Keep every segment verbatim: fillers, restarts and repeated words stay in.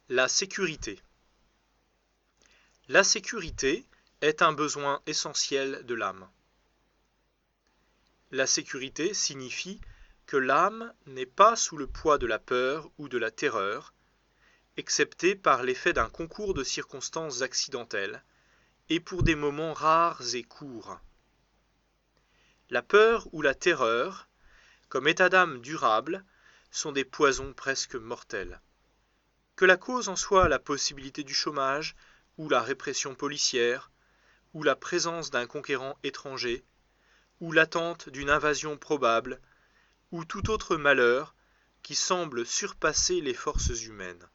La sécurité. La sécurité est un besoin essentiel de l'âme. La sécurité signifie que l'âme n'est pas sous le poids de la peur ou de la terreur, excepté par l'effet d'un concours de circonstances accidentelles, et pour des moments rares et courts. La peur ou la terreur, comme état d'âme durable, sont des poisons presque mortels. Que la cause en soit la possibilité du chômage, ou la répression policière, ou la présence d'un conquérant étranger, ou l'attente d'une invasion probable, ou tout autre malheur qui semble surpasser les forces humaines.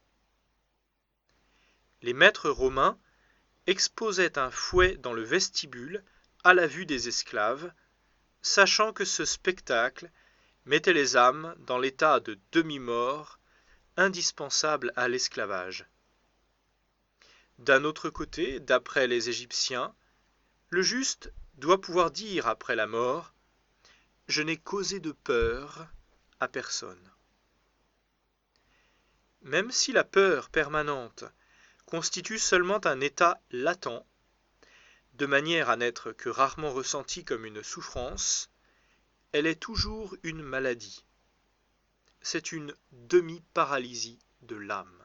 Les maîtres romains exposaient un fouet dans le vestibule à la vue des esclaves, sachant que ce spectacle mettait les âmes dans l'état de demi-mort indispensable à l'esclavage. D'un autre côté, d'après les Égyptiens, le juste doit pouvoir dire après la mort « Je n'ai causé de peur à personne ». Même si la peur permanente constitue seulement un état latent, de manière à n'être que rarement ressentie comme une souffrance, elle est toujours une maladie. C'est une demi-paralysie de l'âme.